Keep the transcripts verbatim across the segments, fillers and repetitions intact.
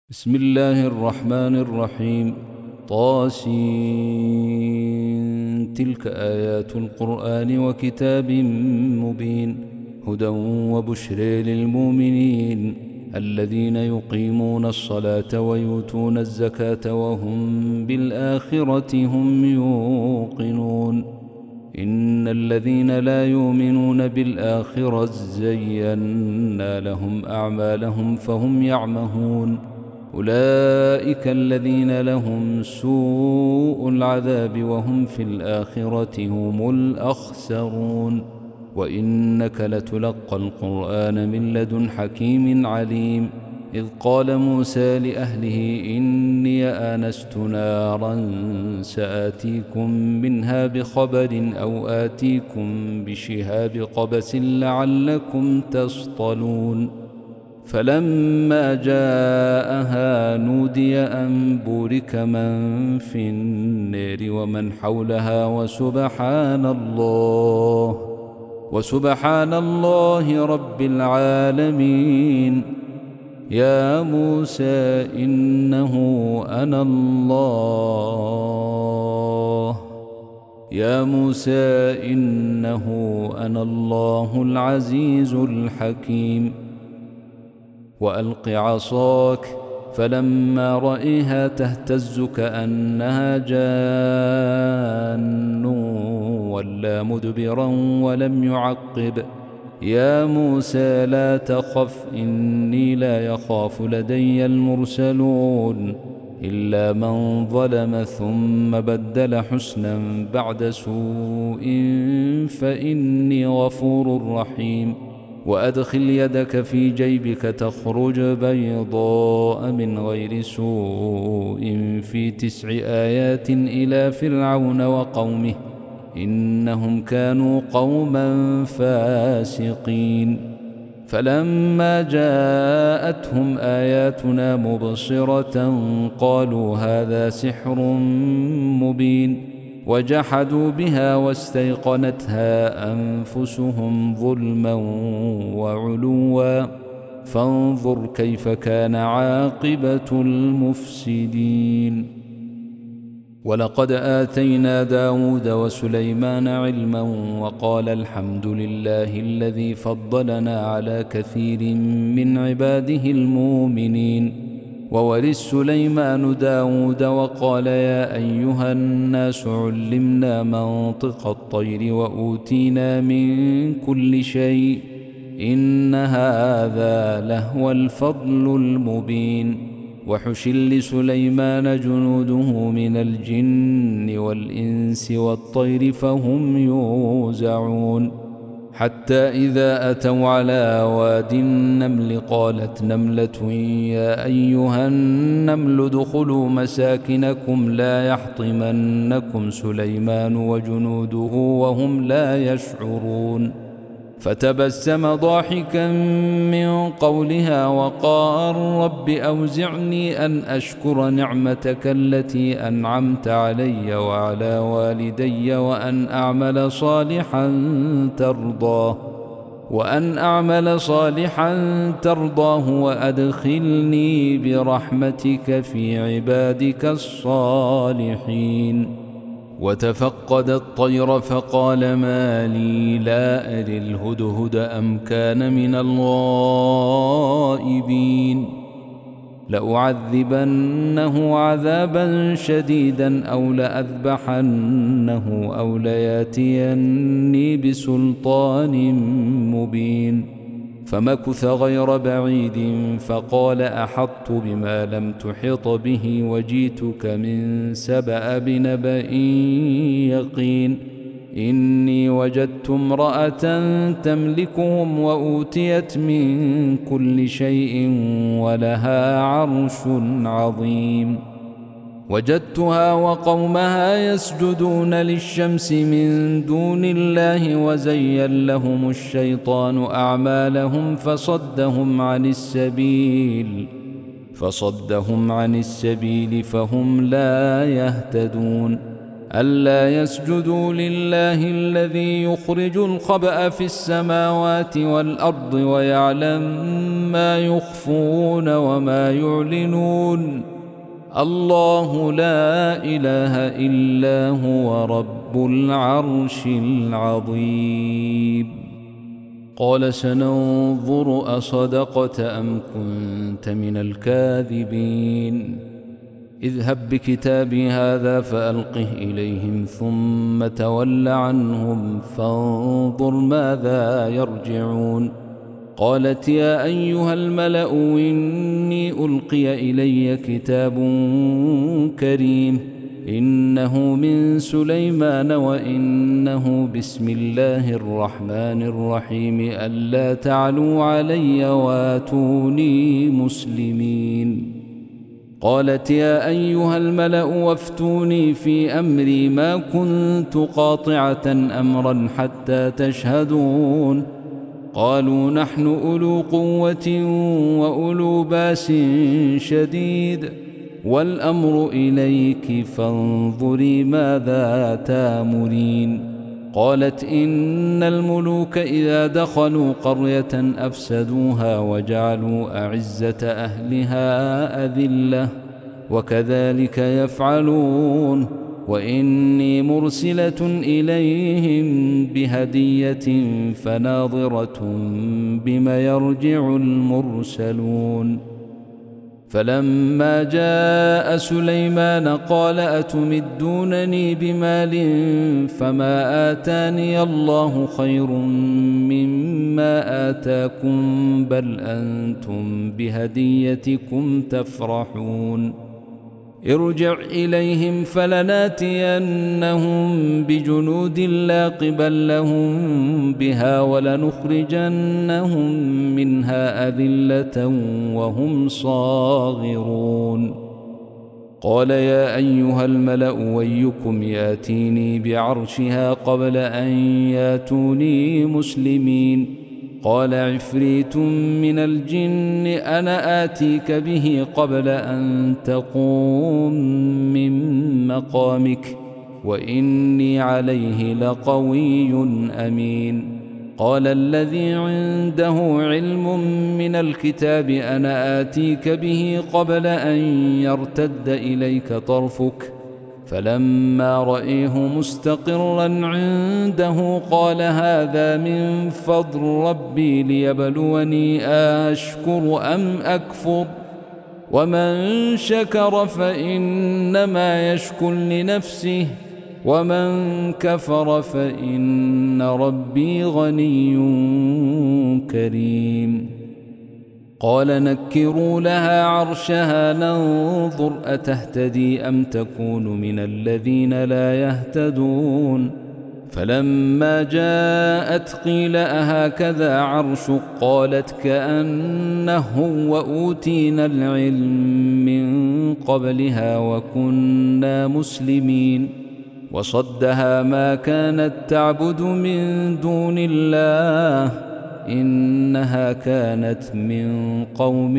بسم الله الرحمن الرحيم. طاسين. تلك آيات القرآن وكتاب مبين، هدى وبشر للمؤمنين الذين يقيمون الصلاة ويؤتون الزكاة وهم بالآخرة هم يوقنون. إن الذين لا يؤمنون بالآخرة زينا لهم أعمالهم فهم يعمهون. أولئك الذين لهم سوء العذاب وهم في الآخرة هم الأخسرون. وإنك لتلقى القرآن من لدن حكيم عليم. إذ قال موسى لأهله إني آنست نارا سآتيكم منها بخبر أو آتيكم بشهاب قبس لعلكم تصطلون. فلما جاءها نودي أن بورك من في النار ومن حولها وسبحان الله وسبحان الله رب العالمين. يا موسى إنه أنا الله يا موسى إنه أنا الله العزيز الحكيم. وألق عصاك فلما رأيها تهتز كأنها جان ولا مدبرا ولم يعقب. يا موسى لا تخف إني لا يخاف لدي المرسلون إلا من ظلم ثم بدل حسنا بعد سوء فإني غفور رحيم. وأدخل يدك في جيبك تخرج بيضاء من غير سوء في تسع آيات إلى فرعون وقومه إنهم كانوا قوما فاسقين. فلما جاءتهم آياتنا مبصرة قالوا هذا سحر مبين، وجحدوا بها واستيقنتها أنفسهم ظلما وعلوا فانظر كيف كان عاقبة المفسدين. ولقد آتينا داود وسليمان علما وقال الحمد لله الذي فضلنا على كثير من عباده المؤمنين. وورث سليمان داود وقال يا أيها الناس علمنا منطق الطير وأوتينا من كل شيء إن هذا لهو الفضل المبين. وحشر لسليمان جنوده من الجن والإنس والطير فهم يوزعون. حتى إذا أتوا على واد النمل قالت نملة يا أيها النمل ادخلوا مساكنكم لا يحطمنكم سليمان وجنوده وهم لا يشعرون. فتبسم ضاحكا من قولها وقال رب أوزعني أن أشكر نعمتك التي أنعمت علي وعلى والدي وأن أعمل صالحا ترضاه وأن أعمل صالحا ترضاه وأدخلني برحمتك في عبادك الصالحين. وتفقد الطير فقال ما لي لا أري الهدهد أم كان من الغائبين. لأعذبنه عذابا شديدا أو لأذبحنه أو لياتيني بسلطان مبين. فمكث غير بعيد فقال أحطت بما لم تحط به وجيتك من سبأ بنبأ يقين. إني وجدت امرأة تملكهم وأوتيت من كل شيء ولها عرش عظيم. وجدتها وقومها يسجدون للشمس من دون الله وزين لهم الشيطان أعمالهم فصدهم عن السبيل فصدهم عن السبيل فهم لا يهتدون. ألا يسجدوا لله الذي يخرج الخبأ في السماوات والأرض ويعلم ما يخفون وما يعلنون الله لا إله إلا هو رب العرش العظيم. قال سننظر أصدقت أم كنت من الكاذبين اذهب بكتابي هذا فألقه إليهم ثم تول عنهم فانظر ماذا يرجعون. قالت يا أيها الملأ إني ألقي إلي كتاب كريم إنه من سليمان وإنه بسم الله الرحمن الرحيم ألا تعلوا علي واتوني مسلمين. قالت يا أيها الملأ وافتوني في أمري ما كنت قاطعة أمرا حتى تشهدون. قالوا نحن أولو قوة وأولو باس شديد والأمر إليك فانظري ماذا تامرين. قالت إن الملوك إذا دخلوا قرية أفسدوها وجعلوا أعزة أهلها أذلة وكذلك يفعلون وإني مرسلة إليهم بهدية فناظرة بما يرجع المرسلون. فلما جاء سليمان قال أتمدونني بمال فما آتاني الله خير مما آتاكم بل أنتم بهديتكم تفرحون. ارجع إليهم فلناتينهم بجنود لا قبل لهم بها ولنخرجنهم منها أذلة وهم صاغرون. قال يا أيها الملأ ويكم ياتيني بعرشها قبل أن ياتوني مسلمين. قال عفريت من الجن أنا آتيك به قبل أن تقوم من مقامك وإني عليه لقوي أمين. قال الذي عنده علم من الكتاب أنا آتيك به قبل أن يرتد إليك طرفك فلما رأيه مستقرا عنده قال هذا من فضل ربي ليبلوني أشكر أم أكفر ومن شكر فإنما يشكر لنفسه ومن كفر فإن ربي غني كريم. قال نكروا لها عرشها ننظر أتهتدي أم تكون من الذين لا يهتدون. فلما جاءت قيل أهكذا عرشك قالت كأنه وأوتينا العلم من قبلها وكنا مسلمين. وصدها ما كانت تعبد من دون الله إنها كانت من قوم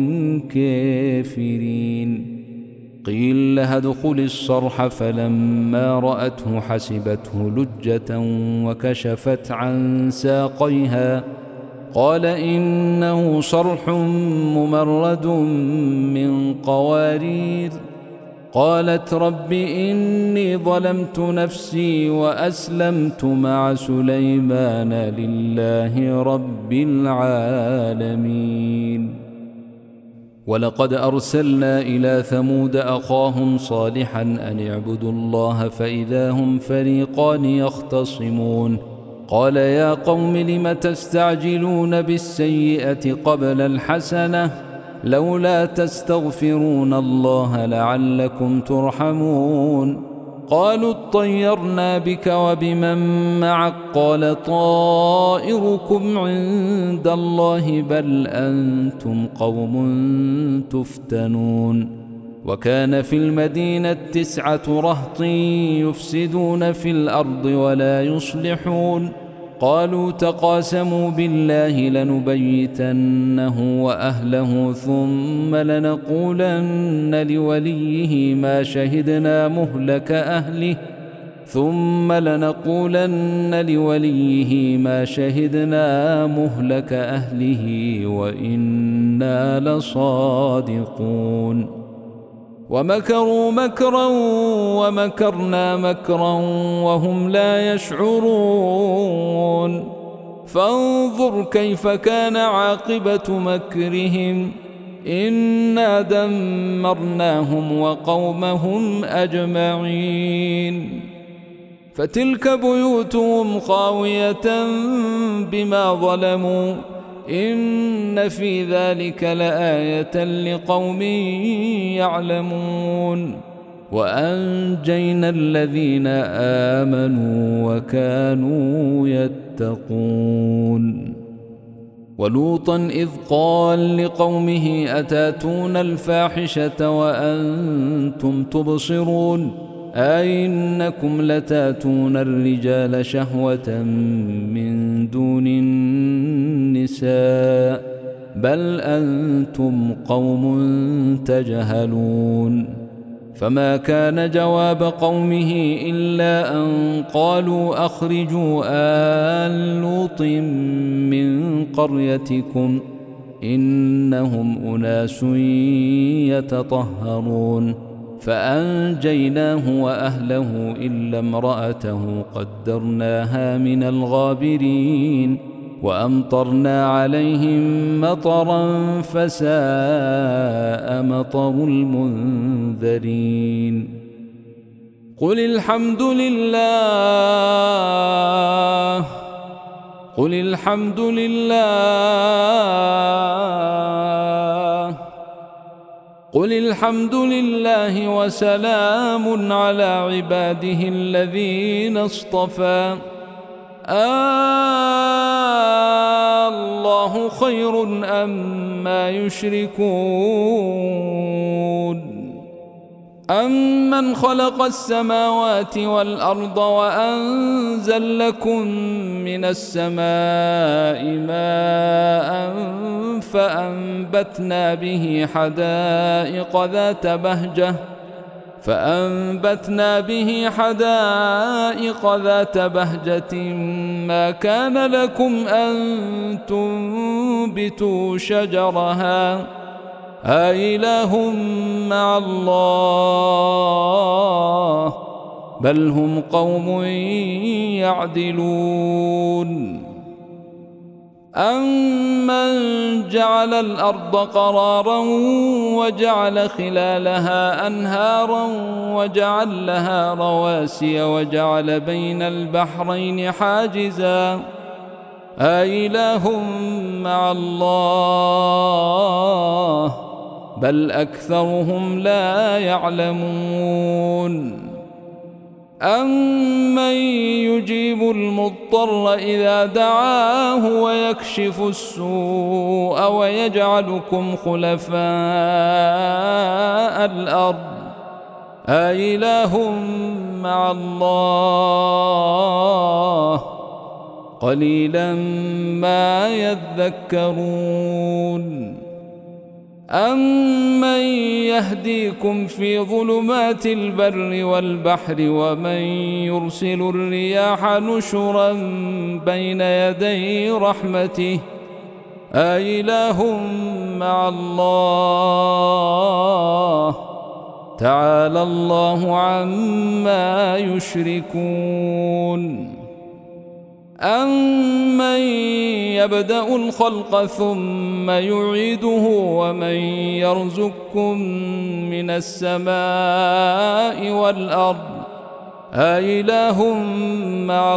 كافرين. قيل لها ادخل الصرح فلما رأته حسبته لجة وكشفت عن ساقيها قال إنه صرح ممرد من قوارير. قالت رب إني ظلمت نفسي وأسلمت مع سليمان لله رب العالمين. ولقد أرسلنا إلى ثمود أخاهم صالحا أن اعبدوا الله فإذا هم فريقان يختصمون. قال يا قوم لم تستعجلون بالسيئة قبل الحسنة لولا تستغفرون الله لعلكم ترحمون. قالوا اطيرنا بك وبمن معك قال طائركم عند الله بل أنتم قوم تفتنون. وكان في المدينة تسعة رهط يفسدون في الأرض ولا يصلحون. قالوا تقاسموا بالله لنبيتنه وأهله ثم لنقولن لوليه ما شهدنا مهلك أهله ثم لنقولن لوليه ما شهدنا مهلك أهله وإنا لصادقون ومكروا مكرا ومكرنا مكرا وهم لا يشعرون فانظر كيف كان عاقبة مكرهم إنا دمرناهم وقومهم أجمعين فتلك بيوتهم خاوية بما ظلموا إن في ذلك لآية لقوم يعلمون وأنجينا الذين آمنوا وكانوا يتقون ولوطا إذ قال لقومه أتاتون الفاحشة وأنتم تبصرون أئنكم لتاتون الرجال شهوة من دون النساء بل أنتم قوم تجهلون فما كان جواب قومه إلا أن قالوا أخرجوا آل لوط من قريتكم إنهم أناس يتطهرون فأنجيناه وأهله إلا امرأته قدرناها من الغابرين وأمطرنا عليهم مطرا فساء مطر المنذرين قل الحمد لله قل الحمد لله قل الحمد لله وسلام على عباده الذين اصطفى آه الله خير أما يشركون أمن خلق السماوات والأرض وأنزل لكم من السماء ماء فأنبتنا به حدائق ذات بهجة فأنبتنا به حدائق ذات بهجة ما كان لكم أن تنبتوا شجرها أإله مع الله بل هم قوم يعدلون أمن جعل الأرض قرارا وجعل خلالها أنهارا وجعل لها رواسي وجعل بين البحرين حاجزا أإله مع الله بل أكثرهم لا يعلمون أمن يجيب المضطر إذا دعاه ويكشف السوء ويجعلكم خلفاء الأرض أإله مع الله قليلا ما يذكرون أمن يهديكم في ظلمات البر والبحر ومن يرسل الرياح نشرا بين يدي رحمته أإله مع الله تعالى الله عما يشركون أمن يبدأ الخلق ثم يعيده ومن يرزقكم من السماء والأرض أإله مع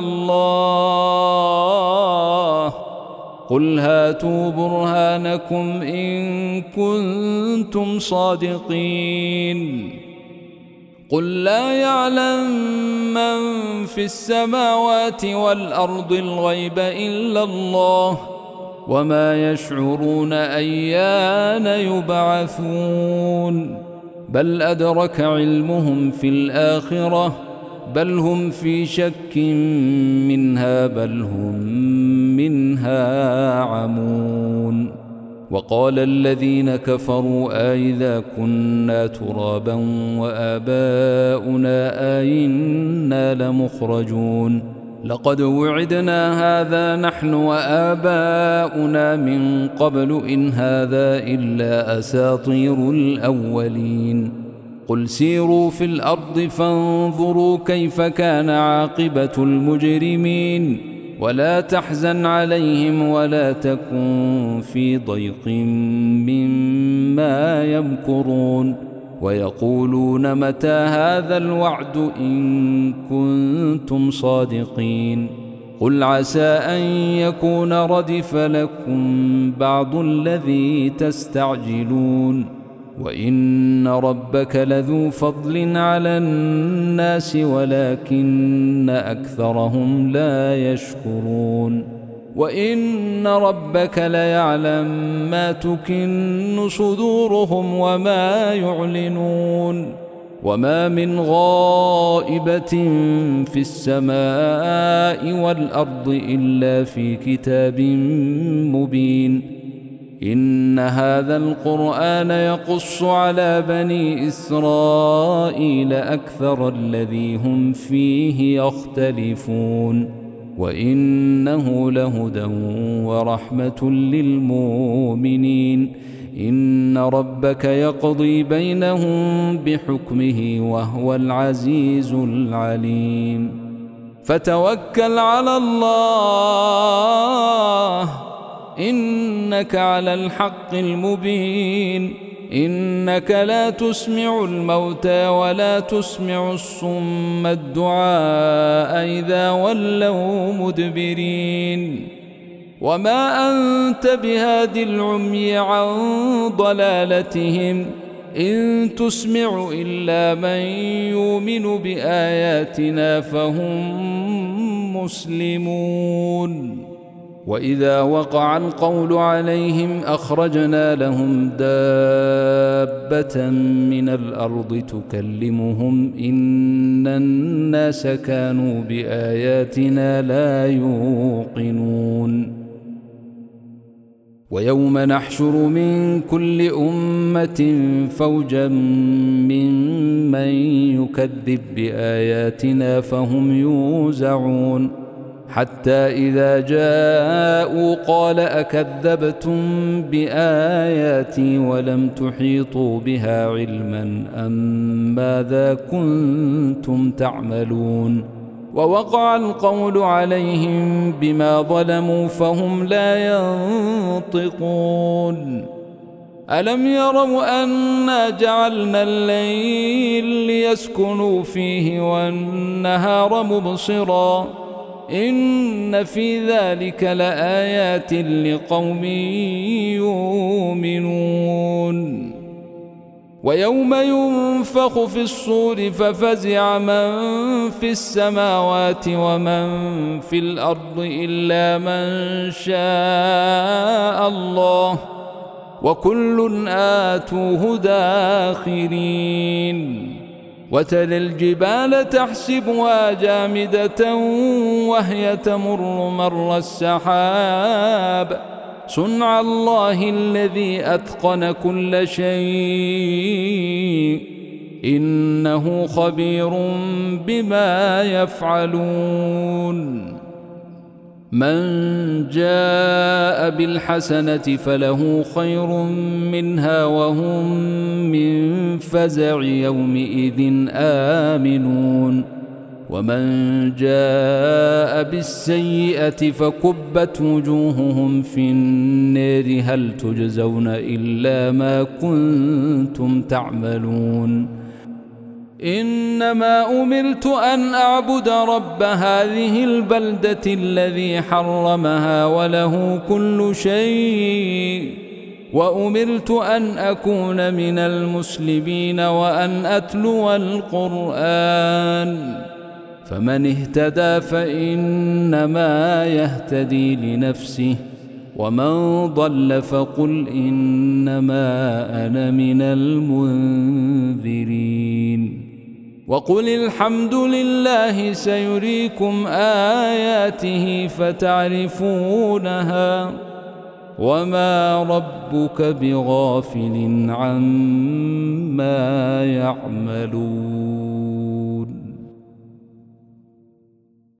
الله قل هاتوا برهانكم إن كنتم صادقين قل لا يعلم من في السماوات والأرض الغيب إلا الله وما يشعرون أيان يبعثون بل أدرك علمهم في الآخرة بل هم في شك منها بل هم منها عمون وقال الذين كفروا أئذا كنا ترابا وآباؤنا أئنا لمخرجون لقد وعدنا هذا نحن وآباؤنا من قبل إن هذا إلا أساطير الأولين قل سيروا في الأرض فانظروا كيف كان عاقبة المجرمين ولا تحزن عليهم ولا تكن في ضيق مما يمكرون ويقولون متى هذا الوعد إن كنتم صادقين قل عسى أن يكون ردف لكم بعض الذي تستعجلون وإن ربك لذو فضل على الناس ولكن أكثرهم لا يشكرون وإن ربك ليعلم ما تكن صدورهم وما يعلنون وما من غائبة في السماء والأرض إلا في كتاب مبين إن هذا القرآن يقص على بني إسرائيل أكثر الذي هم فيه يختلفون وإنه لهدى ورحمة للمؤمنين إن ربك يقضي بينهم بحكمه وهو العزيز العليم فتوكل على الله إنك على الحق المبين إنك لا تسمع الموتى ولا تسمع الصم الدعاء إذا ولوا مدبرين وما أنت بهاد العمي عن ضلالتهم إن تسمع إلا من يؤمن بآياتنا فهم مسلمون وإذا وقع القول عليهم أخرجنا لهم دابة من الأرض تكلمهم إن الناس كانوا بآياتنا لا يوقنون ويوم نحشر من كل أمة فوجا ممن يكذب بآياتنا فهم يوزعون حتى إذا جاءوا قال أكذبتم بآياتي ولم تحيطوا بها علما أم ماذا كنتم تعملون ووقع القول عليهم بما ظلموا فهم لا ينطقون ألم يروا أنا جعلنا الليل ليسكنوا فيه والنهار مبصرا إن في ذلك لآيات لقوم يؤمنون ويوم ينفخ في الصور ففزع من في السماوات ومن في الأرض إلا من شاء الله وكل آتوه داخرين وترى الجبال تحسبها جامدة وهي تمر مر السحاب صنع الله الذي أتقن كل شيء إنه خبير بما يفعلون من جاء بالحسنة فله خير منها وهم من فزع يومئذ آمنون ومن جاء بالسيئة فكبت وجوههم في النار هل تجزون إلا ما كنتم تعملون إنما أمرت أن أعبد رب هذه البلدة الذي حرمها وله كل شيء وأمرت أن أكون من المسلمين وأن أتلو القرآن فمن اهتدى فإنما يهتدي لنفسه ومن ضل فقل إنما أنا من المنذرين وقل الحمد لله سيريكم آياته فتعرفونها وما ربك بغافل عما يعملون.